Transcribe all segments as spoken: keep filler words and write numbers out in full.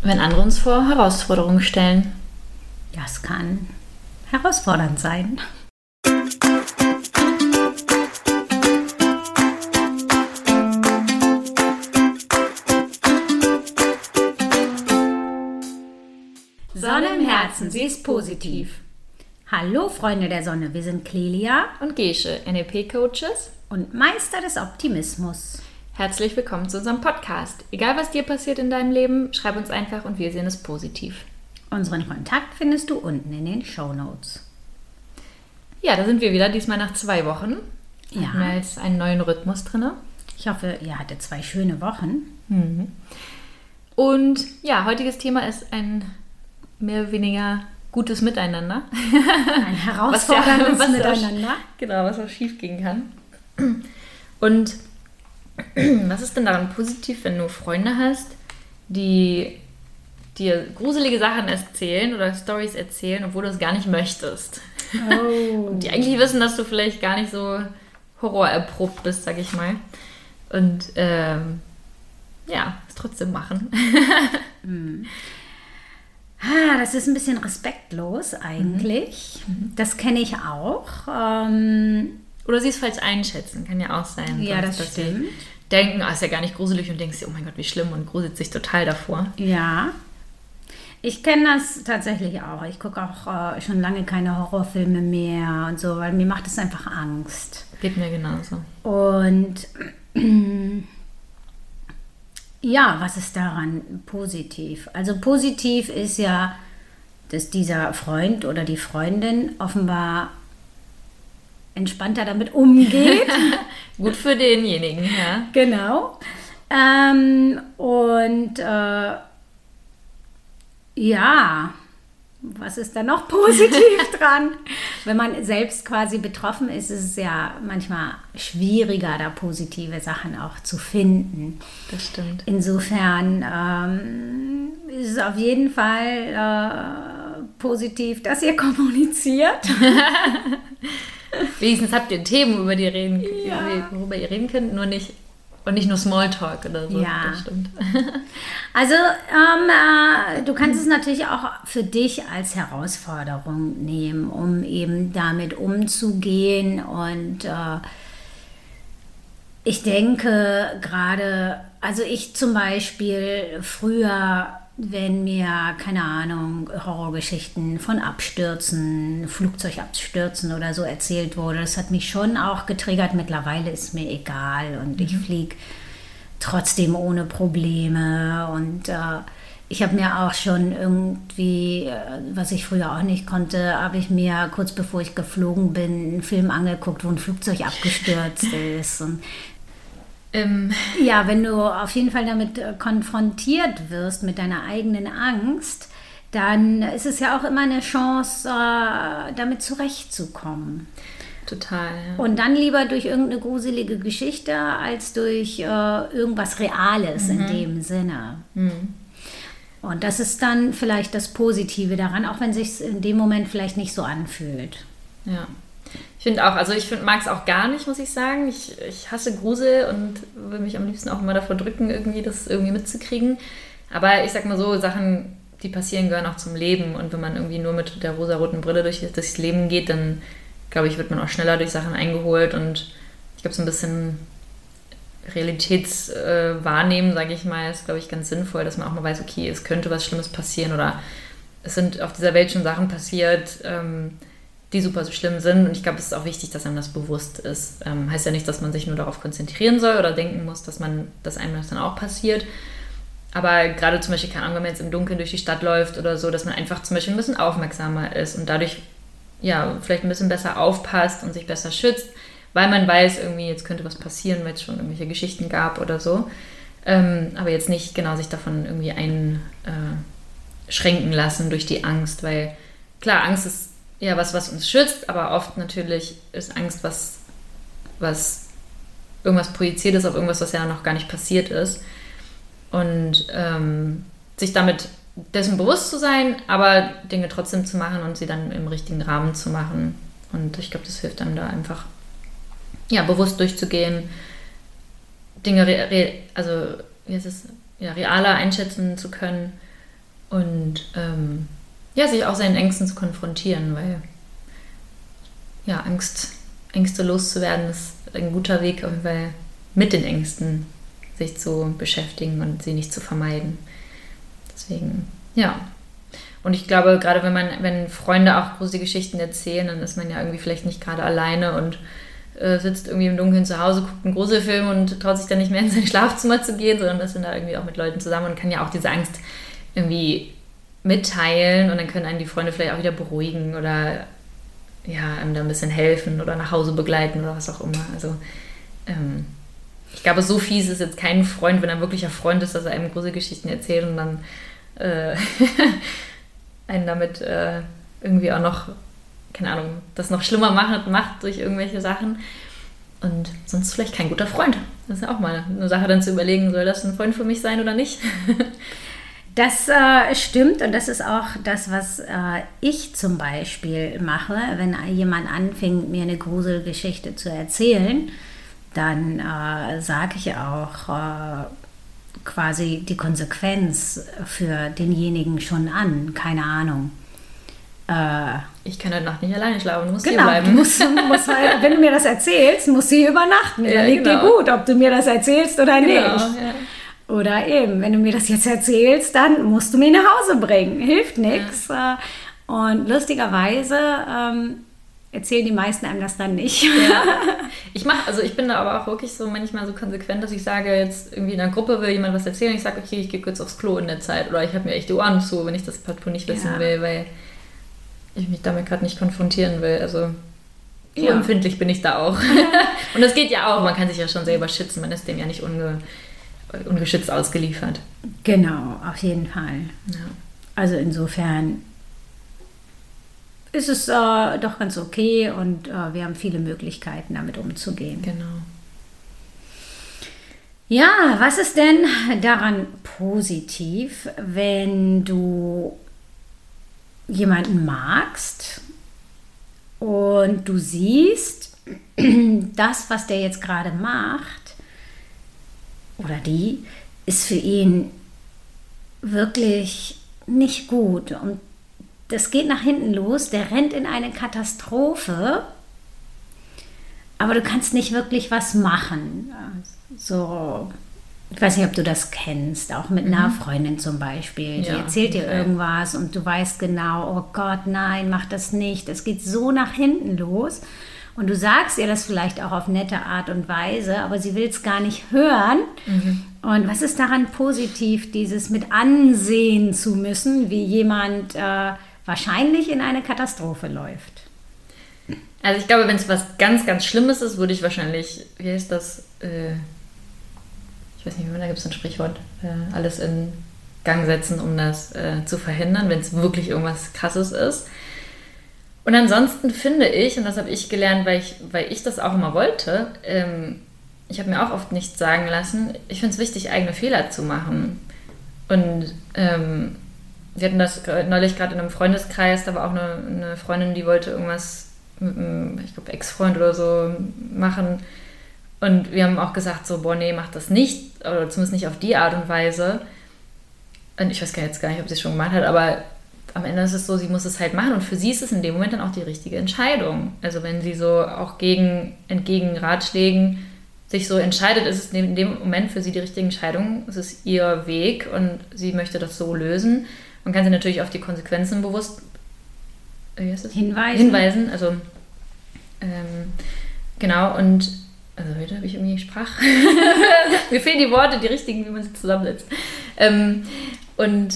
wenn andere uns vor Herausforderungen stellen. Das kann herausfordernd sein. Sonne im Herzen, sie ist positiv. Hallo Freunde der Sonne, wir sind Clelia und Gesche, N L P-Coaches und Meister des Optimismus. Herzlich willkommen zu unserem Podcast. Egal was dir passiert in deinem Leben, schreib uns einfach und wir sehen es positiv. Unseren Kontakt findest du unten in den Shownotes. Ja, da sind wir wieder, diesmal nach zwei Wochen. Ja. Haben wir jetzt einen neuen Rhythmus drin. Ich hoffe, ihr hattet zwei schöne Wochen. Mhm. Und ja, heutiges Thema ist ein mehr oder weniger gutes Miteinander. Ein herausforderndes was ja, was Miteinander. Auch, genau, was auch schief gehen kann. Und was ist denn daran positiv, wenn du Freunde hast, die dir gruselige Sachen erzählen oder Storys erzählen, obwohl du es gar nicht möchtest? Oh. Und die eigentlich wissen, dass du vielleicht gar nicht so horrorerprobt bist, sag ich mal. Und ähm, ja, es trotzdem machen. Mhm. Ah, das ist ein bisschen respektlos eigentlich. Mhm. Das kenne ich auch. Ähm, Oder sie es falsch einschätzen, kann ja auch sein. Ja, das dass stimmt. Sie denken, ah, ist ja gar nicht gruselig und denkst dir, oh mein Gott, wie schlimm und gruselt sich total davor. Ja, ich kenne das tatsächlich auch. Ich gucke auch äh, schon lange keine Horrorfilme mehr und so, weil mir macht es einfach Angst. Geht mir genauso. Und ja, was ist daran positiv? Also positiv ist ja, dass dieser Freund oder die Freundin offenbar entspannter damit umgeht. Gut für denjenigen, ja. Genau. Ähm, und äh, ja, was ist da noch positiv dran? Wenn man selbst quasi betroffen ist, ist es ja manchmal schwieriger, da positive Sachen auch zu finden. Das stimmt. Insofern ähm, ist es auf jeden Fall äh, positiv, dass ihr kommuniziert. Wenigstens habt ihr Themen, über die reden, Ja. worüber ihr reden könnt, nur nicht und nicht nur Smalltalk oder so. Ja. Das stimmt. Also ähm, äh, du kannst es natürlich auch für dich als Herausforderung nehmen, um eben damit umzugehen. Und äh, ich denke gerade, also ich zum Beispiel früher, wenn mir, keine Ahnung, Horrorgeschichten von Abstürzen, Flugzeugabstürzen oder so erzählt wurde, das hat mich schon auch getriggert. Mittlerweile ist mir egal und ich fliege trotzdem ohne Probleme. Und äh, ich habe mir auch schon irgendwie, äh, was ich früher auch nicht konnte, habe ich mir kurz bevor ich geflogen bin, einen Film angeguckt, wo ein Flugzeug abgestürzt ist. Und Ähm, ja, wenn du auf jeden Fall damit äh, konfrontiert wirst, mit deiner eigenen Angst, dann ist es ja auch immer eine Chance, äh, damit zurechtzukommen. total, ja. Und dann lieber durch irgendeine gruselige Geschichte, als durch äh, irgendwas Reales Mhm. in dem Sinne. Mhm. Und das ist dann vielleicht das Positive daran, auch wenn es sich in dem Moment vielleicht nicht so anfühlt. Ja. Ich finde auch, also ich mag es auch gar nicht, muss ich sagen. Ich, ich hasse Grusel und will mich am liebsten auch immer davor drücken, irgendwie das irgendwie mitzukriegen. Aber ich sag mal so, Sachen, die passieren, gehören auch zum Leben. Und wenn man irgendwie nur mit der rosaroten Brille durch das Leben geht, dann, glaube ich, wird man auch schneller durch Sachen eingeholt. Und ich glaube, so ein bisschen Realitätswahrnehmen, äh, sage ich mal, ist, glaube ich, ganz sinnvoll, dass man auch mal weiß, okay, es könnte was Schlimmes passieren oder es sind auf dieser Welt schon Sachen passiert, ähm, die super so schlimm sind. Und ich glaube, es ist auch wichtig, dass einem das bewusst ist. Ähm, heißt ja nicht, dass man sich nur darauf konzentrieren soll oder denken muss, dass man, dass einem das dann auch passiert. Aber gerade zum Beispiel, keine Ahnung, wenn man jetzt im Dunkeln durch die Stadt läuft oder so, dass man einfach zum Beispiel ein bisschen aufmerksamer ist und dadurch ja vielleicht ein bisschen besser aufpasst und sich besser schützt, weil man weiß, irgendwie jetzt könnte was passieren, weil es schon irgendwelche Geschichten gab oder so. Ähm, aber jetzt nicht genau sich davon irgendwie einschränken lassen durch die Angst, weil klar, Angst ist ja was, was uns schützt, aber oft natürlich ist Angst was, was irgendwas projiziert ist auf irgendwas, was ja noch gar nicht passiert ist. Und ähm, sich damit dessen bewusst zu sein, aber Dinge trotzdem zu machen und sie dann im richtigen Rahmen zu machen. Und ich glaube, das hilft einem da einfach, ja, bewusst durchzugehen, Dinge re- re- also wie heißt es, ja, realer einschätzen zu können und ähm, ja, sich auch seinen Ängsten zu konfrontieren, weil ja, Angst, Ängste loszuwerden ist ein guter Weg, auf jeden Fall mit den Ängsten sich zu beschäftigen und sie nicht zu vermeiden. Deswegen, ja. Und ich glaube, gerade wenn man, wenn Freunde auch große Geschichten erzählen, dann ist man ja irgendwie vielleicht nicht gerade alleine und äh, sitzt irgendwie im Dunkeln zu Hause, guckt einen Gruselfilm und traut sich dann nicht mehr in sein Schlafzimmer zu gehen, sondern ist dann da irgendwie auch mit Leuten zusammen und kann ja auch diese Angst irgendwie mitteilen und dann können einen die Freunde vielleicht auch wieder beruhigen oder ja, einem da ein bisschen helfen oder nach Hause begleiten oder was auch immer. Also ähm, ich glaube, so fies ist jetzt kein Freund, wenn er wirklich ein Freund ist, dass er einem Gruselgeschichten erzählt und dann äh, einen damit äh, irgendwie auch noch, keine Ahnung, das noch schlimmer macht, macht durch irgendwelche Sachen. Und sonst vielleicht kein guter Freund. Das ist ja auch mal eine Sache, dann zu überlegen, soll das ein Freund für mich sein oder nicht? Das äh, stimmt und das ist auch das, was äh, ich zum Beispiel mache, wenn jemand anfängt, mir eine Gruselgeschichte zu erzählen, dann äh, sage ich auch äh, quasi die Konsequenz für denjenigen schon an, keine Ahnung. Äh, ich kann heute Nacht nicht alleine schlafen, du musst genau, hier bleiben. Du musst, musst, wenn du mir das erzählst, musst du hier übernachten. Ja, dann liegt genau. dir gut, ob du mir das erzählst oder Genau, nicht. ja. Oder eben, wenn du mir das jetzt erzählst, dann musst du mich nach Hause bringen. Hilft nichts. Ja. Und lustigerweise ähm, erzählen die meisten einem das dann nicht. Ja. Ich mache, also ich bin da aber auch wirklich so manchmal so konsequent, dass ich sage, jetzt irgendwie in einer Gruppe will jemand was erzählen und ich sage, okay, ich gehe kurz aufs Klo in der Zeit. Oder ich habe mir echt die Ohren zu, wenn ich das partout nicht wissen Ja. will, weil ich mich damit gerade nicht konfrontieren will. Also so Ja. empfindlich bin ich da auch. Und das geht ja auch, man kann sich ja schon selber schützen, man ist dem ja nicht unge ungeschützt ausgeliefert. Genau, auf jeden Fall. Ja. Also insofern ist es äh, doch ganz okay und äh, wir haben viele Möglichkeiten, damit umzugehen. Genau. Ja, was ist denn daran positiv, wenn du jemanden magst und du siehst, das, was der jetzt gerade macht, oder die, ist für ihn wirklich nicht gut. Und das geht nach hinten los, der rennt in eine Katastrophe, aber du kannst nicht wirklich was machen. So, ich weiß nicht, ob du das kennst, auch mit einer Freundin zum Beispiel. Die Ja, erzählt dir okay. irgendwas und du weißt genau, oh Gott, nein, mach das nicht. Es geht so nach hinten los. Und du sagst ihr das vielleicht auch auf nette Art und Weise, aber sie will es gar nicht hören. Mhm. Und was ist daran positiv, dieses mit ansehen zu müssen, wie jemand äh, wahrscheinlich in eine Katastrophe läuft? Also ich glaube, wenn es was ganz, ganz Schlimmes ist, würde ich wahrscheinlich, wie heißt das, äh, ich weiß nicht mehr, da gibt es ein Sprichwort, äh, alles in Gang setzen, um das äh, zu verhindern, wenn es wirklich irgendwas Krasses ist. Und ansonsten finde ich, und das habe ich gelernt, weil ich, weil ich das auch immer wollte, ähm, ich habe mir auch oft nichts sagen lassen, ich finde es wichtig, eigene Fehler zu machen. Und ähm, wir hatten das neulich gerade in einem Freundeskreis, da war auch eine, eine Freundin, die wollte irgendwas mit einem, ich glaube, Ex-Freund oder so machen. Und wir haben auch gesagt, so, boah, nee, mach das nicht, oder zumindest nicht auf die Art und Weise. Und ich weiß gar jetzt gar nicht, ob sie es schon gemacht hat, aber am Ende ist es so, sie muss es halt machen und für sie ist es in dem Moment dann auch die richtige Entscheidung. Also wenn sie so auch gegen, entgegen Ratschlägen sich so entscheidet, ist es in dem Moment für sie die richtige Entscheidung. Es ist ihr Weg und sie möchte das so lösen. Man kann sie natürlich auf die Konsequenzen bewusst wie heißt das? Hinweisen. hinweisen. Also ähm, genau und also heute habe ich irgendwie Sprach. Mir fehlen die Worte, die richtigen, wie man sie zusammensetzt. Ähm, und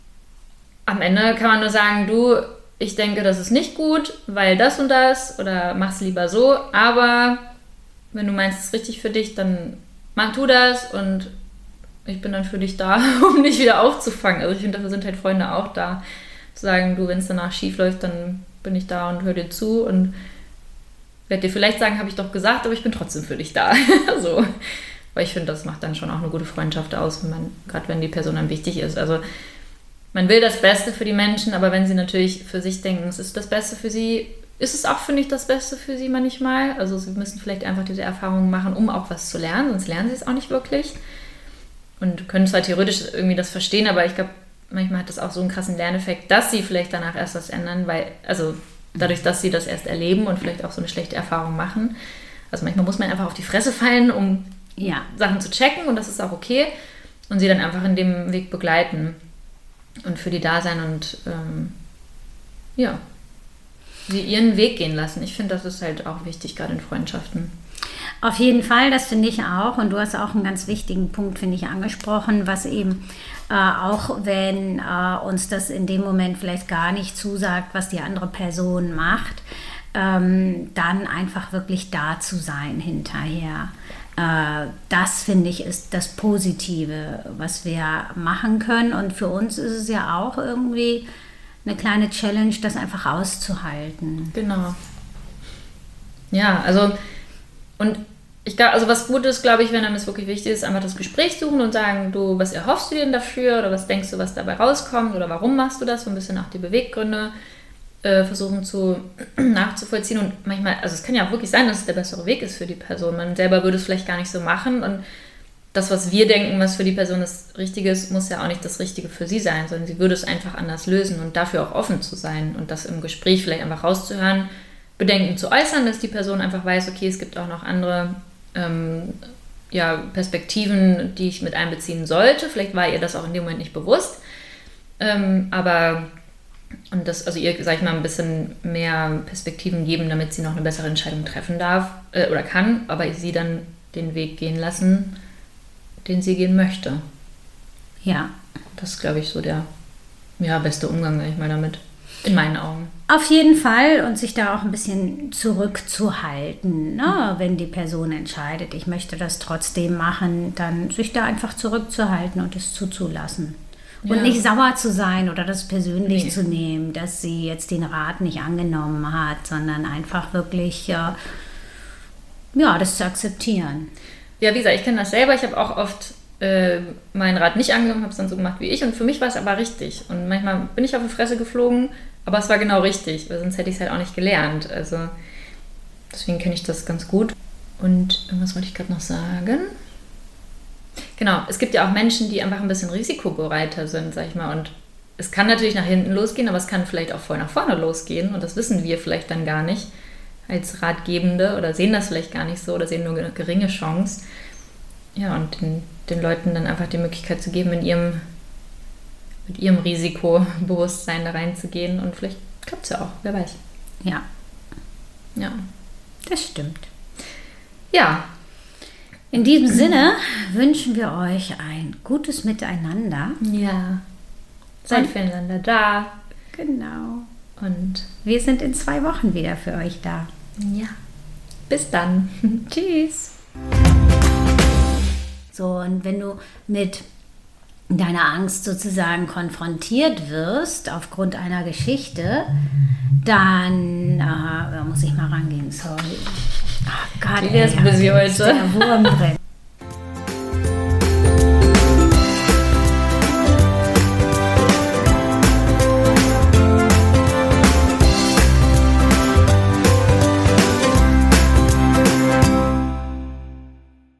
am Ende kann man nur sagen, du, ich denke, das ist nicht gut, weil das und das oder mach's lieber so, aber wenn du meinst, es ist richtig für dich, dann mach du das und ich bin dann für dich da, um dich wieder aufzufangen. Also ich finde, dafür sind halt Freunde auch da, zu sagen, du, wenn es danach schief läuft, dann bin ich da und höre dir zu und werde dir vielleicht sagen, habe ich doch gesagt, aber ich bin trotzdem für dich da. So. Weil ich finde, das macht dann schon auch eine gute Freundschaft aus, wenn man, gerade wenn die Person dann wichtig ist. Also man will das Beste für die Menschen, aber wenn sie natürlich für sich denken, es ist das Beste für sie, ist es auch, finde ich, das Beste für sie manchmal. Also sie müssen vielleicht einfach diese Erfahrungen machen, um auch was zu lernen, sonst lernen sie es auch nicht wirklich. Und können zwar theoretisch irgendwie das verstehen, aber ich glaube, manchmal hat das auch so einen krassen Lerneffekt, dass sie vielleicht danach erst was ändern, weil, also dadurch, dass sie das erst erleben und vielleicht auch so eine schlechte Erfahrung machen. Also manchmal muss man einfach auf die Fresse fallen, um ja. Sachen zu checken und das ist auch okay. Und sie dann einfach in dem Weg begleiten und für die da sein und ähm, ja, sie ihren Weg gehen lassen. Ich finde, das ist halt auch wichtig, gerade in Freundschaften. Auf jeden Fall, das finde ich auch. Und du hast auch einen ganz wichtigen Punkt, finde ich, angesprochen, was eben äh, auch, wenn äh, uns das in dem Moment vielleicht gar nicht zusagt, was die andere Person macht, ähm, dann einfach wirklich da zu sein hinterher. Äh, das, finde ich, ist das Positive, was wir machen können. Und für uns ist es ja auch irgendwie eine kleine Challenge, das einfach auszuhalten. Genau. Ja, also und ich glaube, also was gut ist, glaube ich, wenn einem das wirklich wichtig ist, einfach das Gespräch suchen und sagen, du, was erhoffst du dir denn dafür oder was denkst du, was dabei rauskommt oder warum machst du das, so ein bisschen auch die Beweggründe äh, versuchen zu nachzuvollziehen und manchmal, also es kann ja auch wirklich sein, dass es der bessere Weg ist für die Person. Man selber würde es vielleicht gar nicht so machen und das, was wir denken, was für die Person das Richtige ist, muss ja auch nicht das Richtige für sie sein, sondern sie würde es einfach anders lösen und dafür auch offen zu sein und das im Gespräch vielleicht einfach rauszuhören, Bedenken zu äußern, dass die Person einfach weiß, okay, es gibt auch noch andere ähm, ja, Perspektiven, die ich mit einbeziehen sollte. Vielleicht war ihr das auch in dem Moment nicht bewusst. Ähm, aber und das, also ihr, sag ich mal, ein bisschen mehr Perspektiven geben, damit sie noch eine bessere Entscheidung treffen darf äh, oder kann, aber sie dann den Weg gehen lassen, den sie gehen möchte. Ja. Das ist, glaube ich, so der ja, beste Umgang, sag ich mal, damit. In meinen Augen. Auf jeden Fall und sich da auch ein bisschen zurückzuhalten, ne? Wenn die Person entscheidet, ich möchte das trotzdem machen, dann sich da einfach zurückzuhalten und es zuzulassen. Und ja. nicht sauer zu sein oder das persönlich nee. zu nehmen, dass sie jetzt den Rat nicht angenommen hat, sondern einfach wirklich äh, ja, das zu akzeptieren. Ja, wie gesagt, ich kenne das selber. Ich habe auch oft äh, meinen Rat nicht angenommen, habe es dann so gemacht wie ich und für mich war es aber richtig. Und manchmal bin ich auf die Fresse geflogen, aber es war genau richtig, weil sonst hätte ich es halt auch nicht gelernt. Also deswegen kenne ich das ganz gut. Und irgendwas wollte ich gerade noch sagen. Genau, es gibt ja auch Menschen, die einfach ein bisschen risikobereiter sind, sag ich mal. Und es kann natürlich nach hinten losgehen, aber es kann vielleicht auch voll nach vorne losgehen. Und das wissen wir vielleicht dann gar nicht als Ratgebende oder sehen das vielleicht gar nicht so oder sehen nur eine geringe Chance. Ja, und den, den Leuten dann einfach die Möglichkeit zu geben, in ihrem mit ihrem Risikobewusstsein da reinzugehen und vielleicht klappt es ja auch, wer weiß. Ja. Ja. Das stimmt. Ja. In diesem Sinne wünschen wir euch ein gutes Miteinander. Ja. Seid füreinander da. Genau. Und wir sind in zwei Wochen wieder für euch da. Ja. Bis dann. Tschüss. So, und wenn du mit deiner Angst sozusagen konfrontiert wirst aufgrund einer Geschichte, dann äh, da muss ich mal rangehen, sorry. Oh Gott, ey, ist busy heute. Der Wurm drin.